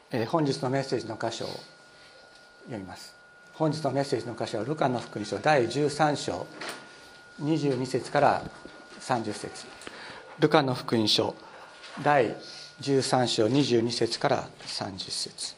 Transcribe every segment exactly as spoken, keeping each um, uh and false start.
えー、本日のメッセージの箇所を読みます。本日のメッセージの箇所はルカの福音書だいじゅうさん章にじゅうに節からさんじゅう節。ルカの福音書だいじゅうさん章にじゅうに節からさんじゅう節。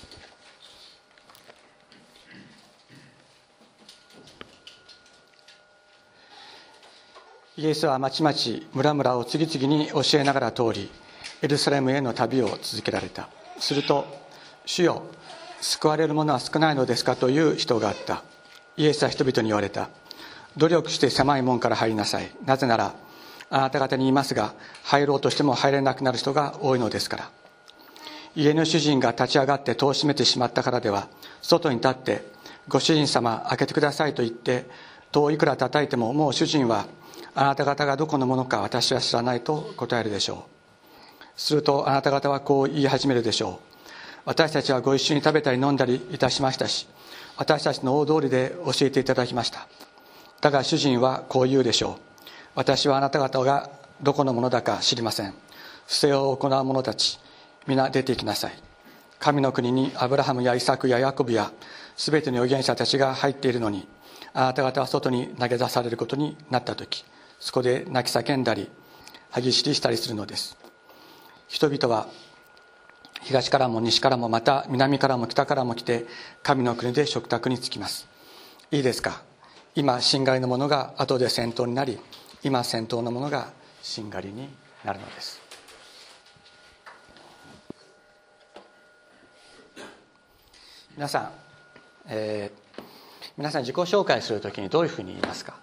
イエスはまちまち村々を次々に教えながら通り、エルサレムへの旅を続けられた。すると、主よ、救われる者は少ないのですかという人があった。イエスは人々に言われた。努力して狭い門から入りなさい。なぜならあなた方に言いますが、入ろうとしても入れなくなる人が多いのですから。家の主人が立ち上がって戸を閉めてしまったからでは、外に立って、ご主人様開けてくださいと言って戸をいくら叩いても、もう主人はあなた方がどこのものか私は知らないと答えるでしょう。するとあなた方はこう言い始めるでしょう。私たちはご一緒に食べたり飲んだりいたしましたし、私たちの大通りで教えていただきました。だが主人はこう言うでしょう。私はあなた方がどこのものだか知りません。不正を行う者たち、皆出て行きなさい。神の国にアブラハムやイサクやヤコブやすべての預言者たちが入っているのに、あなた方は外に投げ出されることになったとき、そこで泣き叫んだり歯ぎしりしたりするのです。人々は東からも西からも、また南からも北からも来て、神の国で食卓に着きます。いいですか。今しんがりのものが後で先頭になり、今先頭のものがしんがりになるのです。皆さん、えー、皆さん自己紹介するときにどういうふうに言いますか。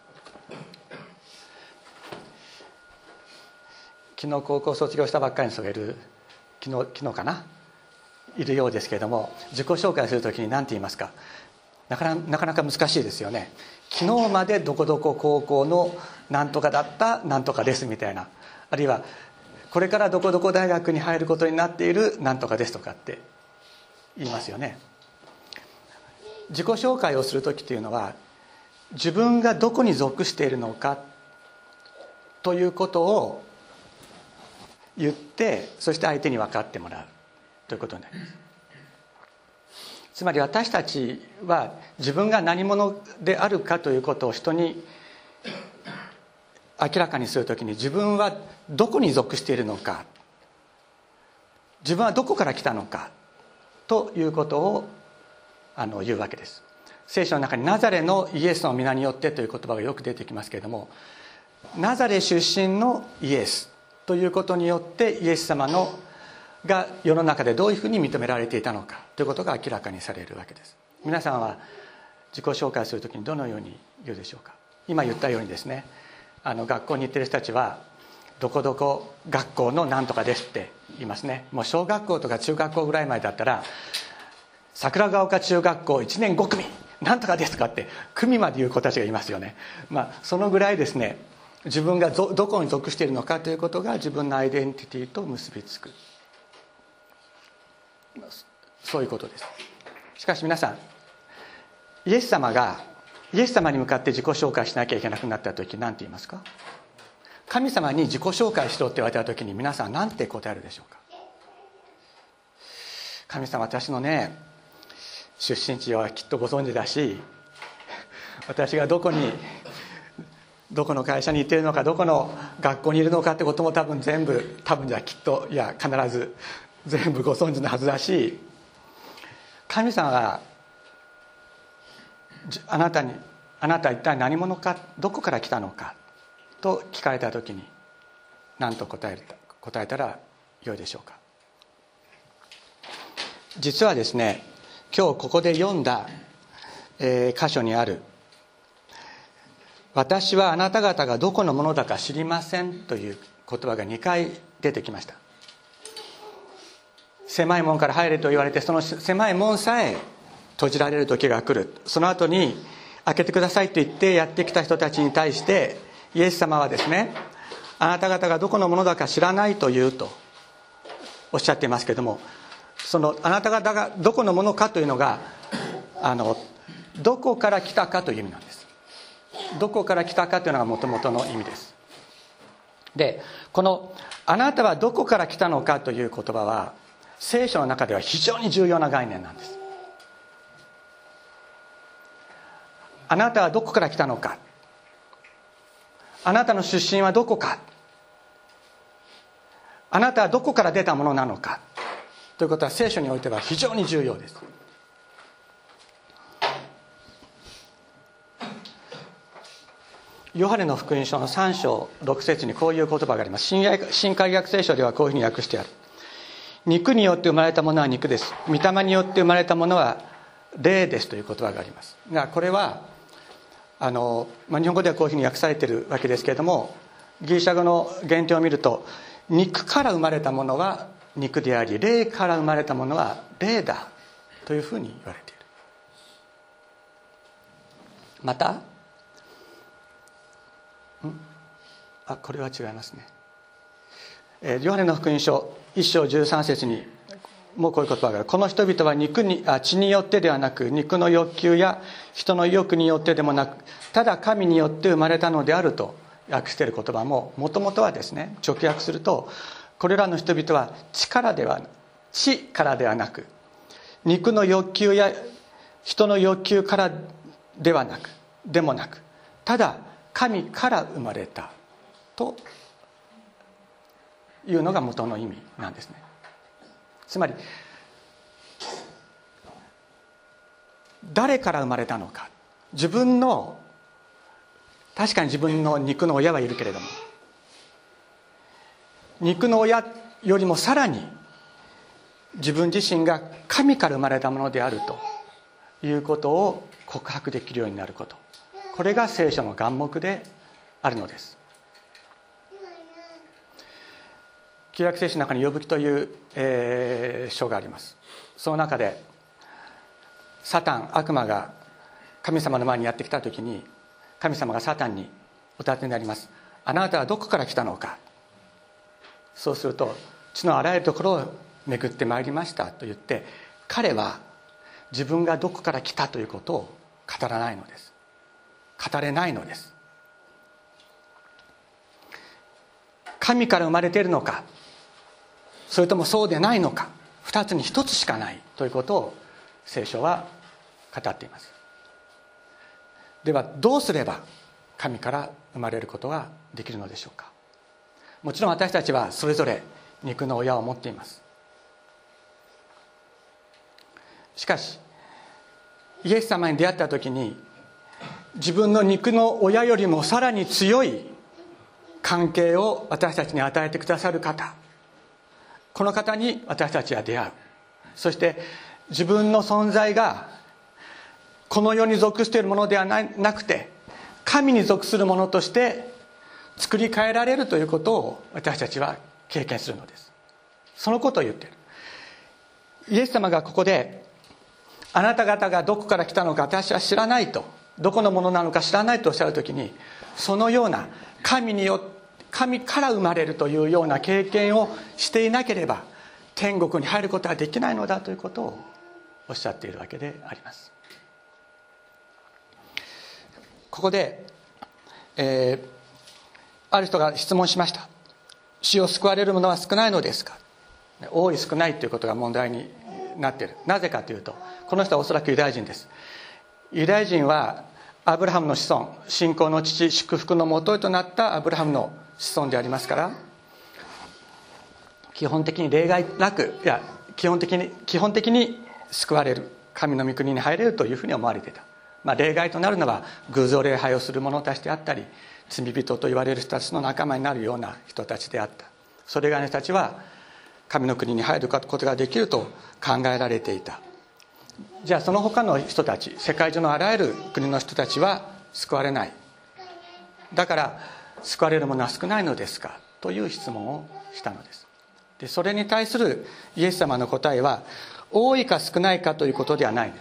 昨日高校卒業したばっかりの人がいる、昨日、昨日かないるようですけれども、自己紹介するときに何て言いますか。なかなか、なかなか難しいですよね。昨日までどこどこ高校のなんとかだったなんとかですみたいな、あるいはこれからどこどこ大学に入ることになっているなんとかですとかって言いますよね。自己紹介をするときというのは、自分がどこに属しているのかということを言って、そして相手に分かってもらうということになります。つまり私たちは自分が何者であるかということを人に明らかにするときに、自分はどこに属しているのか、自分はどこから来たのかということをあの言うわけです。聖書の中にナザレのイエスの皆によってという言葉がよく出てきますけれども、ナザレ出身のイエスということによって、イエス様のが世の中でどういうふうに認められていたのかということが明らかにされるわけです。皆さんは自己紹介するときにどのように言うでしょうか。今言ったようにですね、あの学校に行っている人たちはどこどこ学校のなんとかですって言いますね。もう小学校とか中学校ぐらい前だったら、桜ヶ丘中学校いちねんご組なんとかですかって組まで言う子たちがいますよね。まあそのぐらいですね、自分がどこに属しているのかということが自分のアイデンティティと結びつく、そういうことです。しかし皆さん、イエス様がイエス様に向かって自己紹介しなきゃいけなくなった時、何て言いますか。神様に自己紹介しろって言われた時に、皆さん何て答えるでしょうか。神様、私のね出身地はきっとご存知だし、私がどこにどこの会社に行っているのか、どこの学校にいるのかってことも多分全部、多分じゃきっといや必ず全部ご存知のはずだし、神様があなたにあなたは一体何者か、どこから来たのかと聞かれた時に何と答えた答えたらよいでしょうか。実はですね、今日ここで読んだ、えー、箇所にある私はあなた方がどこのものだか知りませんという言葉がにかい出てきました。狭い門から入れと言われて、その狭い門さえ閉じられる時が来る。その後に開けてくださいと言ってやってきた人たちに対してイエス様はですね、あなた方がどこのものだか知らないと言うとおっしゃっていますけれども、そのあなた方がどこのものかというのが、あのどこから来たかという意味なんです。どこから来たかというのがもともとの意味です。で、このあなたはどこから来たのかという言葉は、 聖書の中では非常に重要な概念なんです。あなたはどこから来たのか、あなたの出身はどこか、あなたはどこから出たものなのかということは聖書においては非常に重要です。ヨハネの福音書のさん章ろく節にこういう言葉があります。新約、新海訳聖書ではこういうふうに訳してある。肉によって生まれたものは肉です。御霊によって生まれたものは霊ですという言葉があります。がこれはあの、まあ、日本語ではこういうふうに訳されているわけですけれども、ギリシャ語の原点を見ると、肉から生まれたものは肉であり、霊から生まれたものは霊だというふうに言われている。またあ、これは違いますね。えー、ヨハネの福音書いっ章じゅうさん節にもうこういう言葉がある。この人々は肉にあ血によってではなく、肉の欲求や人の意欲によってでもなく、ただ神によって生まれたのであると訳している言葉も、もともとはですね、直訳すると、これらの人々は力では血からではなく、肉の欲求や人の欲求からではなくでもなく、ただ神から生まれたというのが元の意味なんですね。つまり誰から生まれたのか、自分の、確かに自分の肉の親はいるけれども、肉の親よりもさらに自分自身が神から生まれたものであるということを告白できるようになること、これが聖書の眼目であるのです。旧約聖書の中にヨブ記という、えー、書があります。その中でサタン、悪魔が神様の前にやってきたときに、神様がサタンにお尋ねになります。あなたはどこから来たのか。そうすると、地のあらゆるところを巡ってまいりましたと言って、彼は自分がどこから来たということを語らないのです。語れないのです。神から生まれているのか、それともそうでないのか、二つに一つしかないということを聖書は語っています。ではどうすれば神から生まれることができるのでしょうか。もちろん私たちはそれぞれ肉の親を持っています。しかしイエス様に出会った時に、自分の肉の親よりもさらに強い関係を私たちに与えてくださる方、この方に私たちは出会う。そして自分の存在がこの世に属しているものではなくて、神に属するものとして作り変えられるということを私たちは経験するのです。そのことを言っている。イエス様がここで、あなた方がどこから来たのか私は知らないと、どこのものなのか知らないとおっしゃるときに、そのような神によって神から生まれるというような経験をしていなければ天国に入ることはできないのだということをおっしゃっているわけであります。ここで、えー、ある人が質問しました。死を救われる者は少ないのですか。多い少ないということが問題になっている。なぜかというと、この人はおそらくユダヤ人です。ユダヤ人はアブラハムの子孫、信仰の父、祝福のもととなったアブラハムの子孫でありますから、基本的に例外なく、いや基本的に基本的に救われる、神の御国に入れるというふうに思われていた。まあ、例外となるのは偶像礼拝をする者たちであったり、罪人と言われる人たちの仲間になるような人たちであった。それ以外の人たちは神の国に入ることができると考えられていた。じゃあその他の人たち、世界中のあらゆる国の人たちは救われない。だから救われる者は少ないのですかという質問をしたのです。で、それに対するイエス様の答えは、多いか少ないかということではないんです。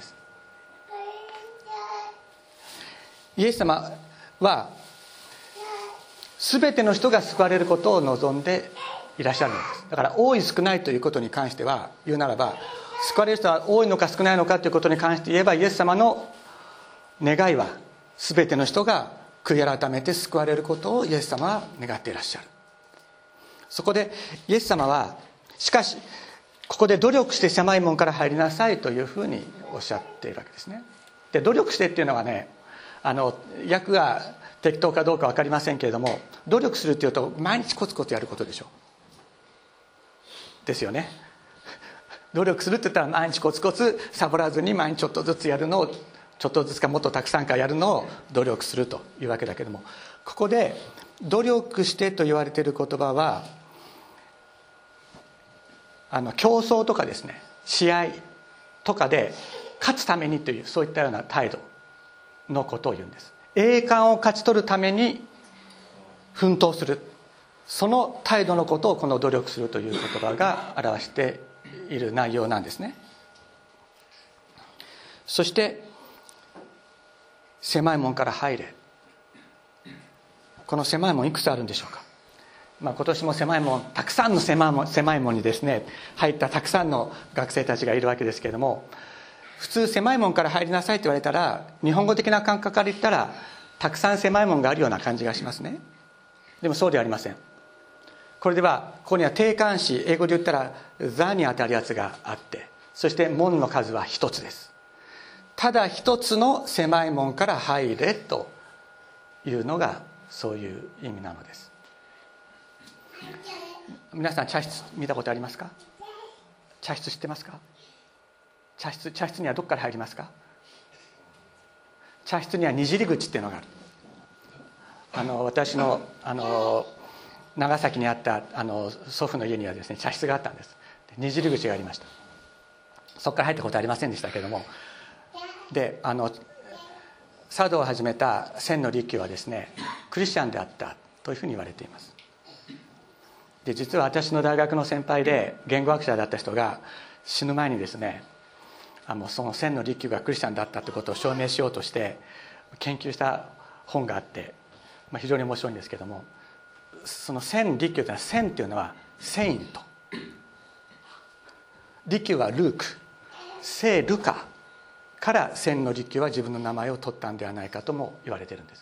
イエス様は全ての人が救われることを望んでいらっしゃるのです。だから多い少ないということに関しては、言うならば、救われる人は多いのか少ないのかということに関して言えば、イエス様の願いは全ての人が悔い改めて救われることをイエス様は願っていらっしゃる。そこでイエス様は、しかしここで努力して狭い門から入りなさいというふうにおっしゃっているわけですね。で努力してっていうのはね、あの訳が適当かどうか分かりませんけれども、努力するっていうと毎日コツコツやることでしょですよね。努力するって言ったら毎日コツコツサボらずに毎日ちょっとずつやるのを、ちょっとずつかもっとたくさんかやるのを努力するというわけだけども、ここで努力してと言われている言葉は、あの競争とかですね、試合とかで勝つためにという、そういったような態度のことを言うんです。栄冠を勝ち取るために奮闘する、その態度のことをこの努力するという言葉が表している内容なんですね。そして狭い門から入れ、この狭い門いくつあるんでしょうか。まあ、今年も狭い門、たくさんの狭い門、狭い門にですね入ったたくさんの学生たちがいるわけですけれども、普通狭い門から入りなさいと言われたら、日本語的な感覚から言ったらたくさん狭い門があるような感じがしますね。でもそうではありません。これではここには定冠詞、英語で言ったら「the」に当たるやつがあって、そして門の数は一つです。ただ一つの狭い門から入れというのがそういう意味なのです。皆さん茶室見たことありますか。茶室知ってますか。茶室、茶室にはどこから入りますか。茶室にはにじり口っていうのがある。あの私のあの長崎にあったあの祖父の家にはですね茶室があったんです。にじり口がありました。そこから入ったことありませんでしたけれども、であの茶道を始めた千利休はですねクリスチャンであったというふうに言われています。で実は私の大学の先輩で言語学者だった人が死ぬ前にですね、あのその千利休がクリスチャンだったということを証明しようとして研究した本があって、まあ、非常に面白いんですけども、その千利休というのは、千というのはセイント、利休はルーク、聖ルカから千利休は自分の名前を取ったんではないかとも言われているんです。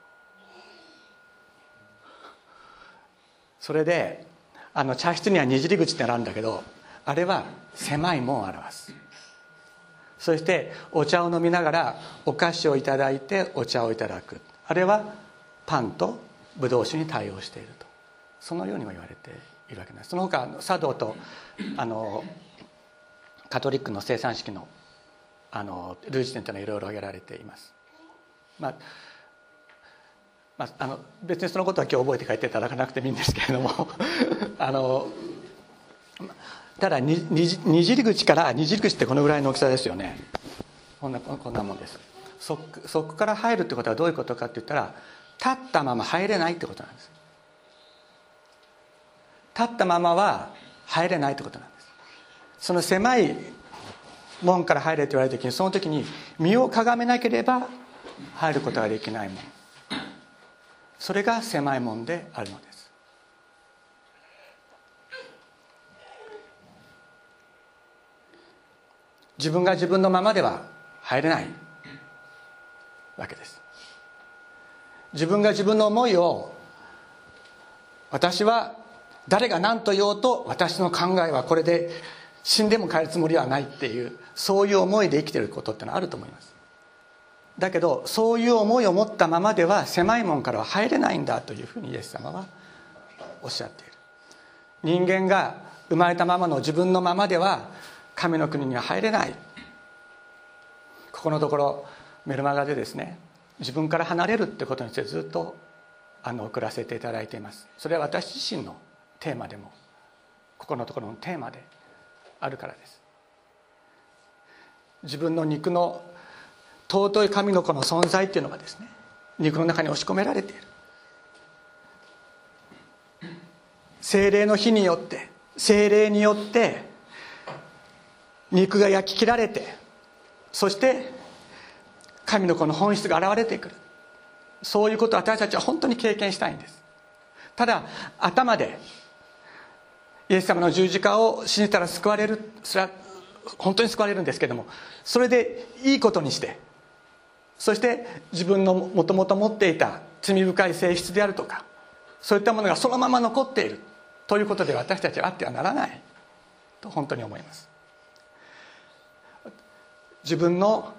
それであの茶室にはにじり口ってあるんだけど、あれは狭い門を表す。そしてお茶を飲みながらお菓子をいただいてお茶をいただく、あれはパンとブドウ酒に対応していると、そのようにも言われているわけです。その他茶道とあのカトリックの生産式のあの類似点というのはいろいろ挙げられています。まあまあ、あの別にそのことは今日覚えて帰っていただかなくてもいいんですけれどもあのただ に, にじり口から、にじり口ってこのぐらいの大きさですよね。こんなこんなもんです。そ, そこから入るってことはどういうことかって言ったら、立ったまま入れないってことなんです。立ったままは入れないってことなんです。その狭い門から入れと言われた時に、その時に身をかがめなければ入ることができない門、それが狭い門であるのです。自分が自分のままでは入れないわけです。自分が自分の思いを、私は誰が何と言おうと私の考えはこれで死んでも変えるつもりはないっていう、そういう思いで生きていることってのはあると思います。だけどそういう思いを持ったままでは狭い門からは入れないんだというふうにイエス様はおっしゃっている。人間が生まれたままの自分のままでは神の国には入れない。ここのところメルマガでですね、自分から離れるってことについてずっとあの送らせていただいています。それは私自身のテーマでも、ここのところのテーマであるからです。自分の肉の尊い神の子の存在っていうのがですね、肉の中に押し込められている。聖霊の火によって、聖霊によって肉が焼き切られて、そして神の子の本質が現れてくる。そういうことを私たちは本当に経験したいんです。ただ頭でイエス様の十字架を信じたら救われる、それは本当に救われるんですけども、それでいいことにして、そして自分のもともと持っていた罪深い性質であるとか、そういったものがそのまま残っているということで私たちはあってはならない。 と本当に思います。自分の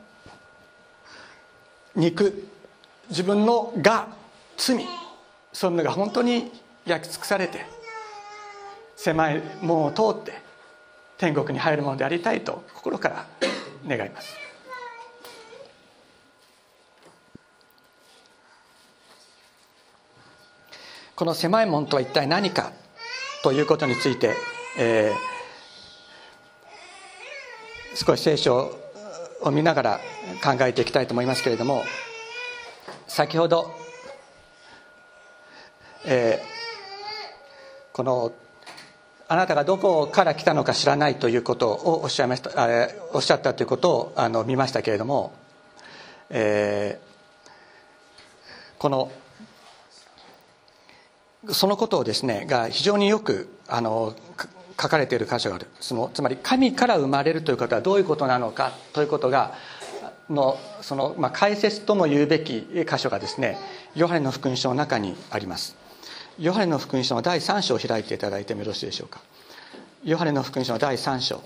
肉、自分の我、罪、そういうのが本当に焼き尽くされて、狭い門を通って天国に入るものでありたいと心から願います。この狭い門とは一体何かということについて、えー、少し聖書を見ながら考えていきたいと思いますけれども、先ほど、えー、このあなたがどこから来たのか知らないということをおっしゃいました、あおっしゃったということをあの見ましたけれども、えー、このそのことをですねが非常によくあの書かれている箇所がある。そのつまり神から生まれるということはどういうことなのかということがのその、まあ、解説とも言うべき箇所がですね、ヨハネの福音書の中にあります。ヨハネの福音書のだいさん章を開いていただいてもよろしいでしょうか。ヨハネの福音書のだいさん章、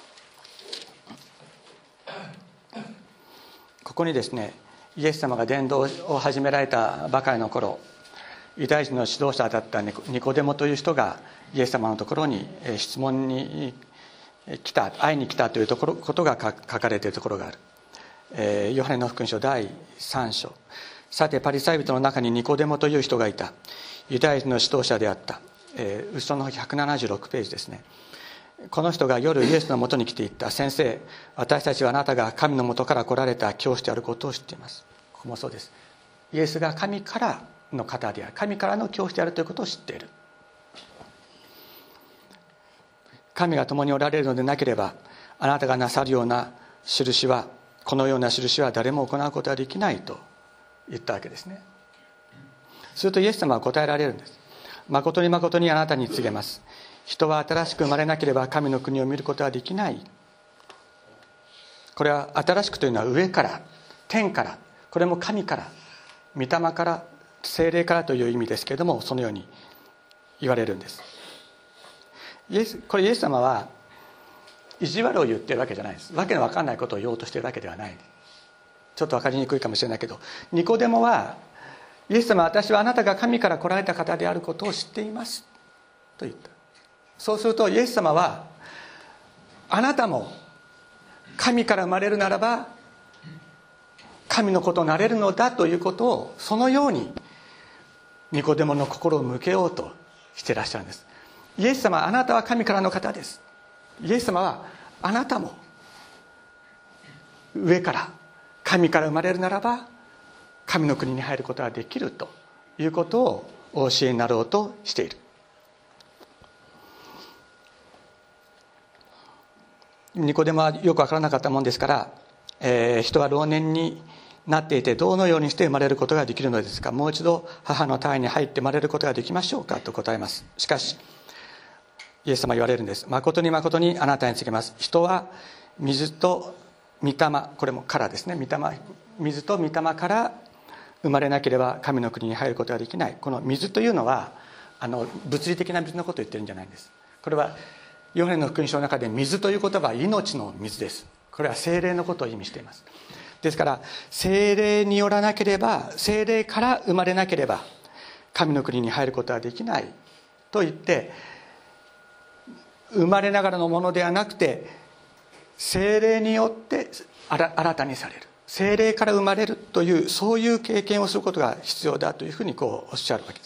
ここにですね、イエス様が伝道を始められたばかりの頃、ユダヤ人の指導者だったニコデモという人がイエス様のところに質問に来た、会いに来たというところことが書かれているところがある。えー、ヨハネの福音書だいさん章、さてパリサイ人の中にニコデモという人がいた。ユダヤ人の指導者であった。えー、後ろのひゃくななじゅうろくページですね。この人が夜イエスのもとに来ていった。先生、私たちはあなたが神のもとから来られた教師であることを知っています。ここもそうです。イエスが神からの方である、神からの教師であるということを知っている。神が共におられるのでなければ、あなたがなさるような印は、このような印は誰も行うことはできないと言ったわけですね。するとイエス様は答えられるんです。誠に誠にあなたに告げます。人は新しく生まれなければ神の国を見ることはできない。これは新しくというのは上から、天から、これも神から、御霊から、聖霊からという意味ですけれども、そのように言われるんです。イエスこれイエス様は意地悪を言ってるわけじゃないです。わけのわかんないことを言おうとしているわけではない。ちょっとわかりにくいかもしれないけど、ニコデモはイエス様は私はあなたが神から来られた方であることを知っていますと言った。そうするとイエス様は、あなたも神から生まれるならば神のことになれるのだということを、そのようにニコデモの心を向けようとしていらっしゃるんです。イエス様はあなたは神からの方です。イエス様はあなたも上から神から生まれるならば神の国に入ることができるということをお教えになろうとしている。ニコデモはよく分からなかったもんですから、えー、人は老年になっていてどのようにして生まれることができるのですか。もう一度母の胎に入って生まれることができましょうかと答えます。しかしイエス様は言われるんです。誠に誠にあなたに告げます。人は水と御霊、これもからですね、御霊、水と御霊から生まれなければ神の国に入ることができない。この水というのはあの物理的な水のことを言ってるんじゃないんです。これはヨハネの福音書の中で水という言葉は命の水です。これは聖霊のことを意味しています。ですから聖霊によらなければ、聖霊から生まれなければ神の国に入ることはできないと言って、生まれながらのものではなくて聖霊によって新たにされる、聖霊から生まれるという、そういう経験をすることが必要だというふうにこうおっしゃるわけです。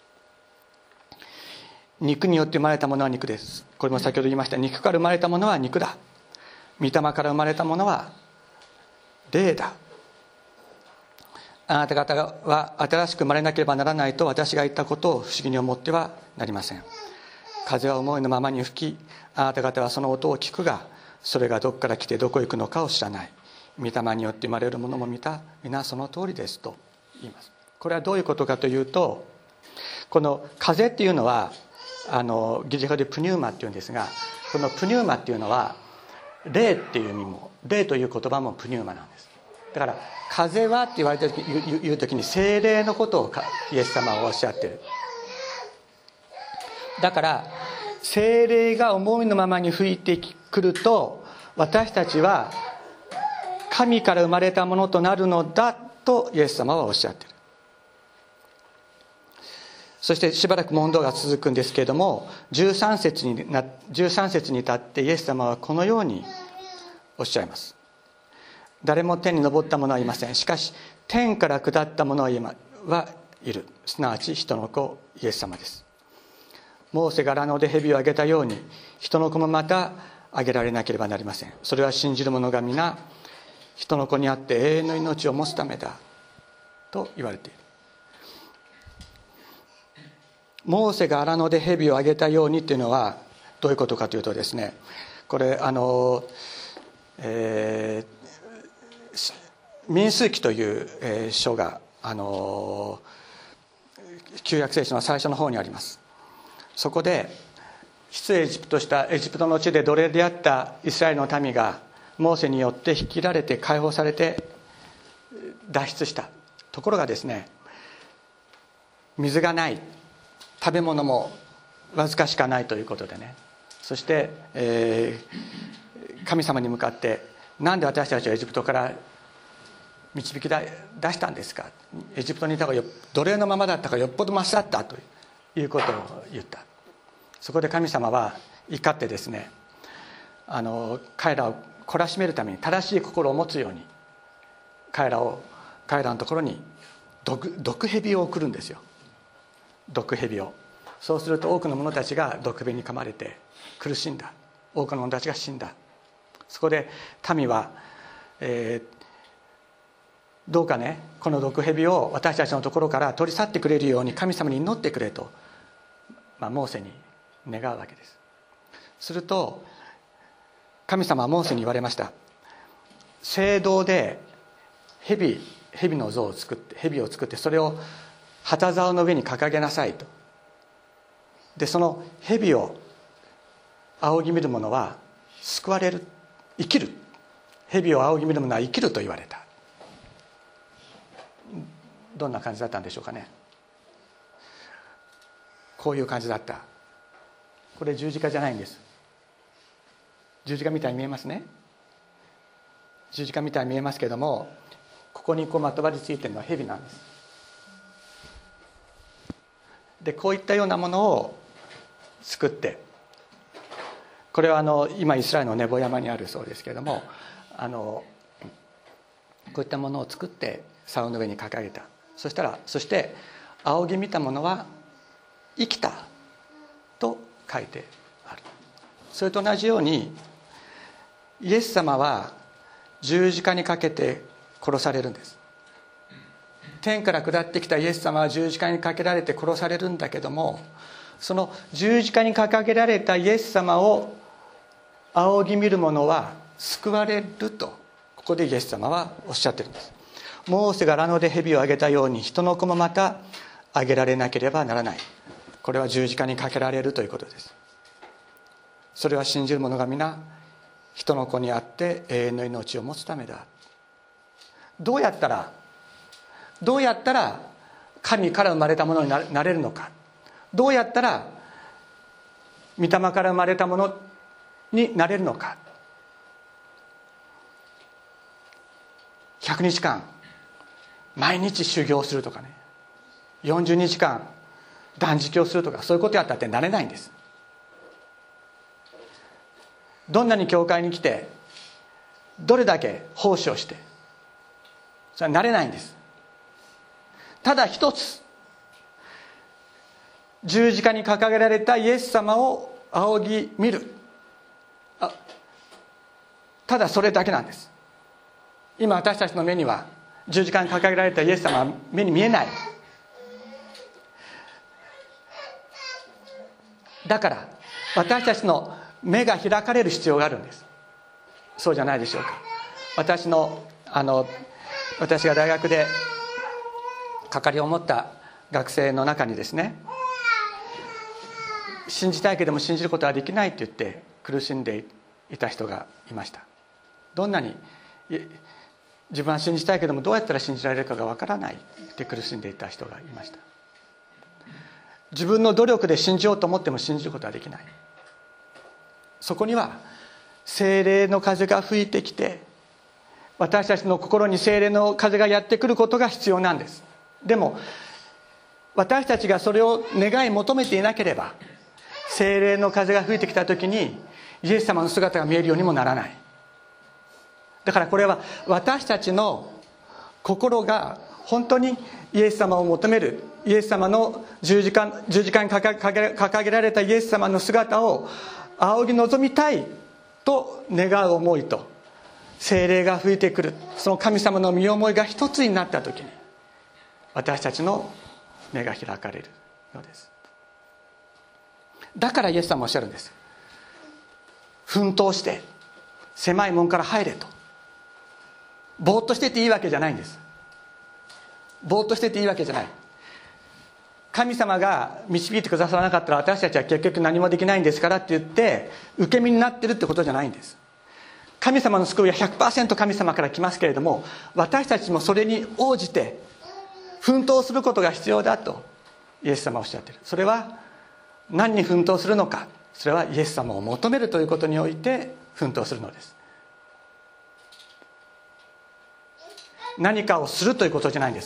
肉によって生まれたものは肉です。これも先ほど言いました。肉から生まれたものは肉だ。御霊から生まれたものは霊だ。あなた方は新しく生まれなければならないと私が言ったことを不思議に思ってはなりません。風は思いのままに吹き、あなた方はその音を聞くが、それがどこから来てどこへ行くのかを知らない。御霊によって生まれるものも見た、皆その通りですと言います。これはどういうことかというと、この風っていうのはあのギリシャ語でプニューマっていうんですが、このプニューマっていうのは霊っていう意味も、霊という言葉もプニューマなんです。だから風はって言われた時、言う時に聖霊のことをイエス様はおっしゃっている。だから聖霊が思いのままに吹いてくると、私たちは神から生まれたものとなるのだとイエス様はおっしゃっている。そしてしばらく問答が続くんですけれども、じゅうさん節になじゅうさん節に至ってイエス様はこのようにおっしゃいます。誰も天に昇った者はいません。しかし天から下った者は今はいる。すなわち人の子イエス様です。モーセが荒野で蛇をあげたように、人の子もまたあげられなければなりません。それは信じる者が皆人の子にあって永遠の命を持つためだと言われている。モーセが荒野で蛇をあげたようにというのはどういうことかというとですね、これあの、えー、民数記という、えー、書があの旧約聖書の最初の方にあります。そこで出エジプトしたエジプトの地で奴隷であったイスラエルの民がモーセによって引きられて解放されて脱出した。ところがですね、水がない、食べ物もわずかしかないということでね、そして、えー、神様に向かって、なんで私たちはエジプトから導き出したんですか、エジプトにいた方が奴隷のままだったからよっぽどマシだったということを言った。そこで神様は怒ってですね、あの彼らを懲らしめるために正しい心を持つように彼らを彼らのところに 毒, 毒蛇を送るんですよ。毒蛇を。そうすると多くの者たちが毒蛇に噛まれて苦しんだ。多くの者たちが死んだ。そこで民は、えー、どうかね、この毒蛇を私たちのところから取り去ってくれるように神様に祈ってくれと、まあ、モーセに願うわけです。すると神様はモーセに言われました。聖堂で蛇蛇の像を作って蛇を作ってそれを旗竿の上に掲げなさいと。でその蛇を仰ぎ見る者は救われる、生きる。蛇を仰ぎ見る者は生きると言われた。どんな感じだったんでしょうかね。こういう感じだった。これ十字架じゃないんです。十字架みたいに見えますね。十字架みたいに見えますけれども、ここにこうまとわりついているのは蛇なんです。でこういったようなものを作って、これはあの今イスラエルのネボ山にあるそうですけれども、あのこういったものを作って竿の上に掲げた。そしたらそして仰ぎ見たものは生きたと書いてある。それと同じようにイエス様は十字架にかけて殺されるんです。天から下ってきたイエス様は十字架にかけられて殺されるんだけども、その十字架に掲げられたイエス様を仰ぎ見る者は救われると、ここでイエス様はおっしゃってるんです。モーセが荒野で蛇をあげたように人の子もまたあげられなければならない。これは十字架にかけられるということです。それは信じる者が皆人の子にあって永遠の命を持つためだ。どうやったらどうやったら神から生まれたものになれるのか、どうやったら御霊から生まれたものになれるのか。ひゃくにちかん毎日修行するとかね、よんじゅうにちかん断食をするとか、そういうことやったってなれないんです。どんなに教会に来てどれだけ奉仕をしてそれはなれないんです。ただ一つ、十字架に掲げられたイエス様を仰ぎ見る、あただそれだけなんです。今私たちの目には十字架に掲げられたイエス様は目に見えない。だから私たちの目が開かれる必要があるんです。そうじゃないでしょうか。私のあの私が大学で係を持った学生の中にですね、信じたいけども信じることはできないと言って苦しんでいた人がいました。どんなに自分は信じたいけどもどうやったら信じられるかがわからないって苦しんでいた人がいました。自分の努力で信じようと思っても信じることはできない。 そこには聖霊の風が吹いてきて、私たちの心に聖霊の風がやってくることが必要なんです。でも私たちがそれを願い求めていなければ、聖霊の風が吹いてきた時にイエス様の姿が見えるようにもならない。だからこれは私たちの心が本当にイエス様を求める、イエス様の十字架、十字架に掲げられたイエス様の姿を仰ぎ望みたいと願う思いと、聖霊が吹いてくるその神様の身思いが一つになった時に、私たちの目が開かれるのです。だからイエス様はおっしゃるんです。奮闘して狭い門から入れと。ぼーっとしてていいわけじゃないんです。ぼーっとしてていいわけじゃない。神様が導いてくださらなかったら私たちは結局何もできないんですからって言って受け身になってるってことじゃないんです。神様の救いは ひゃくパーセント 神様から来ますけれども、私たちもそれに応じて奮闘することが必要だとイエス様はおっしゃっている。それは何に奮闘するのか、それはイエス様を求めるということにおいて奮闘するのです。何かをするということじゃないんです。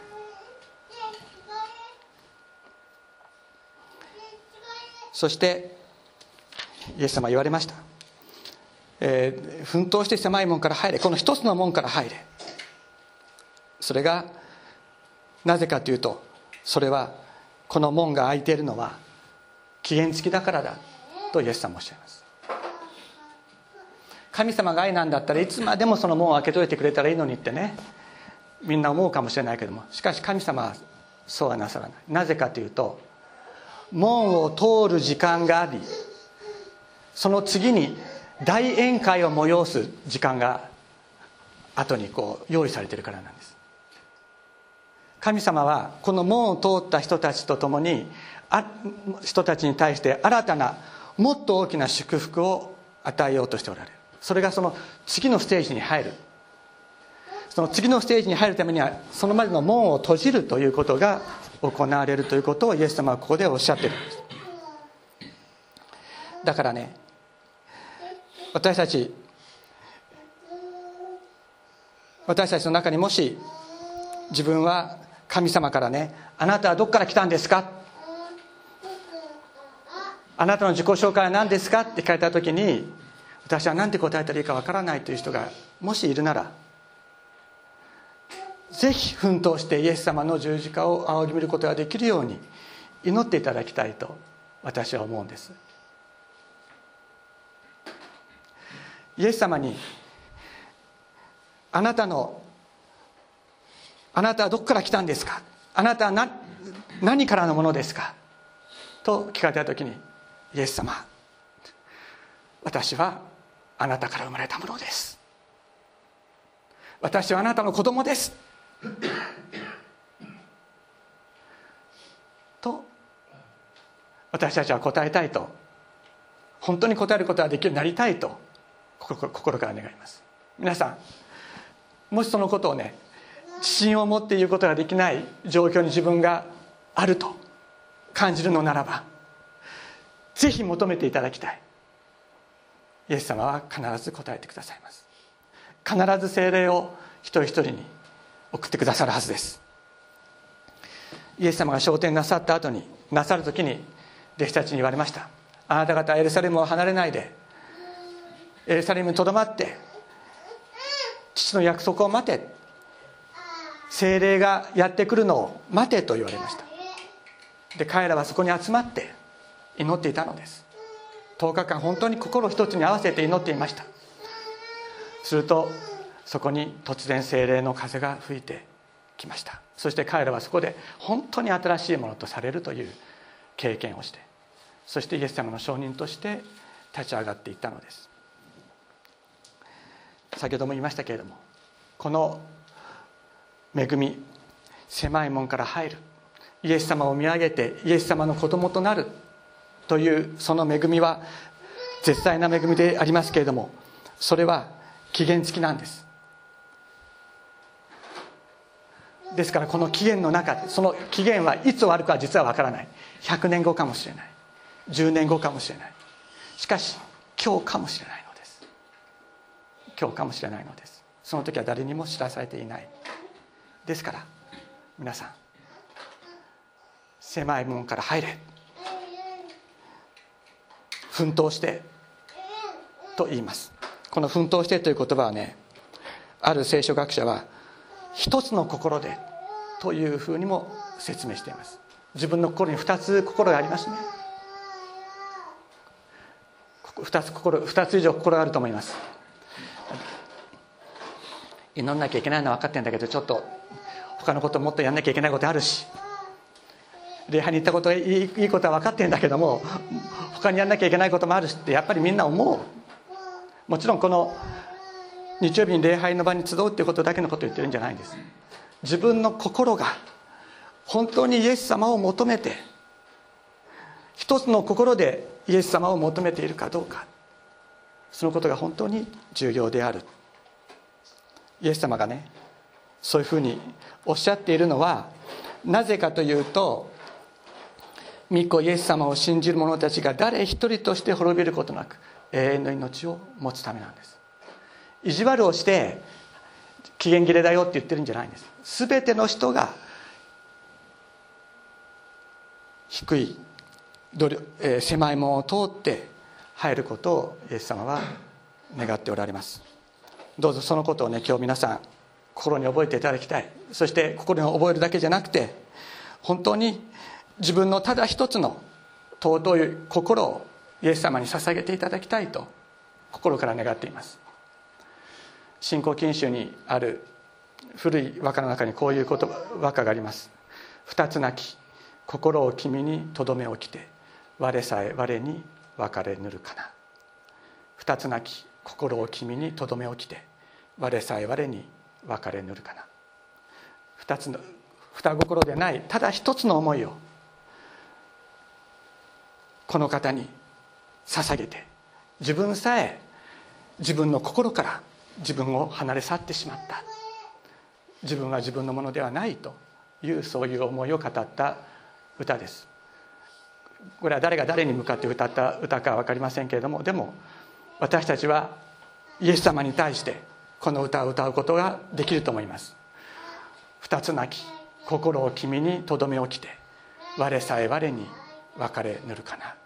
そしてイエス様は言われました、えー、奮闘して狭い門から入れ。この一つの門から入れ。それがなぜかというと、それはこの門が開いているのは期限付きだからだとイエス様はおっしゃいます。神様が愛なんだったらいつまでもその門を開けといてくれたらいいのにってね、みんな思うかもしれないけども、しかし神様はそうはなさらない。なぜかというと、門を通る時間があり、その次に大宴会を催す時間が後にこう用意されているからなんです。神様はこの門を通った人たちと共に、あ人たちに対して新たなもっと大きな祝福を与えようとしておられる。それがその次のステージに入る、その次のステージに入るためにはそのまでの門を閉じるということが行われるということをイエス様はここでおっしゃっているんです。だからね、私たち私たちの中にもし自分は神様からね、あなたはどこから来たんですか、あなたの自己紹介は何ですかって聞かれた時に、私は何て答えたらいいかわからないという人がもしいるなら、ぜひ奮闘してイエス様の十字架を仰ぎ見ることができるように祈っていただきたいと私は思うんです。イエス様に、あなたのあなたはどこから来たんですか、あなたは何、何からのものですかと聞かれた時に、イエス様、私はあなたから生まれたものです、私はあなたの子供ですと私たちは答えたいと、本当に答えることができるようになりたいと心から願います。皆さん、もしそのことをね、自信を持って言うことができない状況に自分があると感じるのならば、ぜひ求めていただきたい。イエス様は必ず答えてくださいます。必ず聖霊を一人一人に送ってくださるはずです。イエス様が昇天なさった後に、なさる時に弟子たちに言われました。あなた方はエルサレムを離れないで、エルサレムにとどまって父の約束を待て、聖霊がやってくるのを待てと言われました。で、彼らはそこに集まって祈っていたのです。とおかかん本当に心一つに合わせて祈っていました。するとそこに突然聖霊の風が吹いてきました。そして彼らはそこで本当に新しいものとされるという経験をして、そしてイエス様の証人として立ち上がっていったのです。先ほども言いましたけれども、この恵み、狭い門から入る、イエス様を見上げてイエス様の子供となるというその恵みは絶大な恵みでありますけれども、それは期限付きなんです。ですからこの期限の中で、その期限はいつ終わるかは実はわからない。ひゃくねんごかもしれない、じゅうねんごかもしれない。しかし今日かもしれないのです。今日かもしれないのです。その時は誰にも知らされていない。ですから皆さん、狭い門から入れ、奮闘してと言います。この奮闘してという言葉はね、ある聖書学者は一つの心でというふうにも説明しています。自分の心に二つ心がありますね。二つ心、二つ以上心があると思います。祈んなきゃいけないのは分かってるんだけど、ちょっと他のこともっとやんなきゃいけないことあるし、礼拝に行ったことがいい、いいことは分かってるんだけども、他にやんなきゃいけないこともあるしってやっぱりみんな思う。もちろんこの日曜日に礼拝の場に集うっていうことだけのことを言ってるんじゃないんです。自分の心が本当にイエス様を求めて、一つの心でイエス様を求めているかどうか、そのことが本当に重要である。イエス様がね、そういうふうにおっしゃっているのはなぜかというと、御子イエス様を信じる者たちが誰一人として滅びることなく永遠の命を持つためなんです。意地悪をして期限切れだよって言ってるんじゃないんです。すべての人が低い努力、えー、狭い門を通って入ることをイエス様は願っておられます。どうぞそのことをね、今日皆さん心に覚えていただきたい。そして心に覚えるだけじゃなくて、本当に自分のただ一つの尊い心をイエス様に捧げていただきたいと心から願っています。信仰禁集にある古い和歌の中にこういう言葉和歌があります。二つなき心を君にとどめ置きて、我さえ我に別れぬるかな。二つなき心を君にとどめ置きて、我さえ我に別れぬるかな。二つの二心でない、ただ一つの思いをこの方に捧げて、自分さえ自分の心から自分を離れ去ってしまった、自分は自分のものではないという、そういう思いを語った歌です。これは誰が誰に向かって歌った歌かは分かりませんけれども、でも私たちはイエス様に対してこの歌を歌うことができると思います。二つなき心を君にとどめ置きて、我さえ我に別れぬるかな。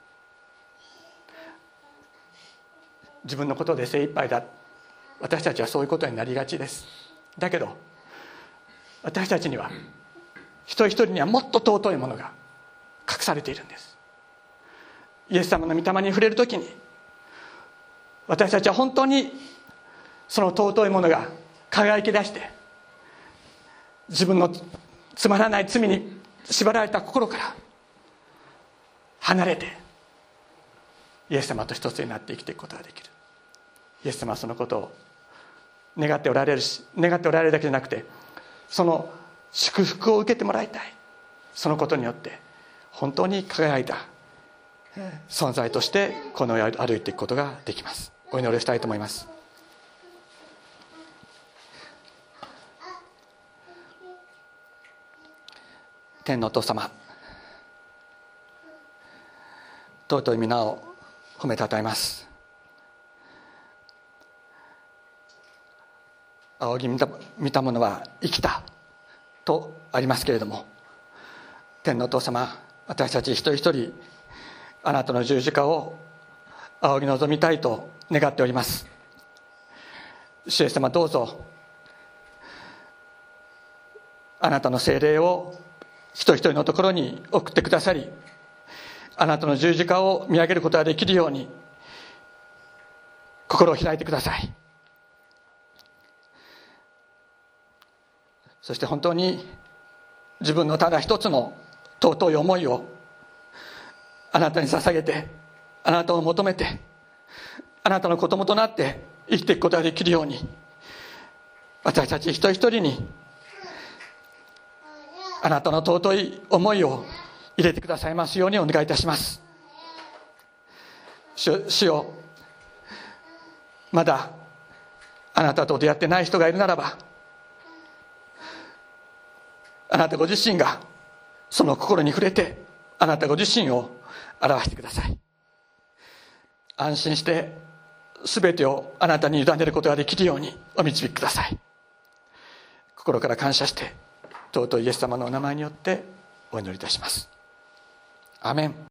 自分のことで精一杯だ、私たちはそういうことになりがちです。だけど私たちには一人一人にはもっと尊いものが隠されているんです。イエス様の御霊に触れるときに、私たちは本当にその尊いものが輝き出して、自分のつまらない罪に縛られた心から離れてイエス様と一つになって生きていくことができる。イエス様はそのことを願っておられるし、願っておられるだけじゃなくて、その祝福を受けてもらいたい。そのことによって本当に輝いた存在としてこの世を歩いていくことができます。お祈りをしたいと思います。天のお父様、尊い皆を褒めたたえます。仰ぎ見たものは生きたとありますけれども、天のお父様、私たち一人一人あなたの十字架を仰ぎ望みたいと願っております。主イエス様、どうぞあなたの聖霊を一人一人のところに送ってくださり、あなたの十字架を見上げることができるように心を開いてください。そして本当に自分のただ一つの尊い思いをあなたに捧げて、あなたを求めて、あなたの子供となって生きていくことができるように、私たち一人一人にあなたの尊い思いを入れてくださいますようにお願いいたします。主、主よ、まだあなたと出会ってない人がいるならば、あなたご自身がその心に触れて、あなたご自身を表してください。安心して全てをあなたに委ねることができるようにお導きください。心から感謝して尊いイエス様のお名前によってお祈りいたします。アメン。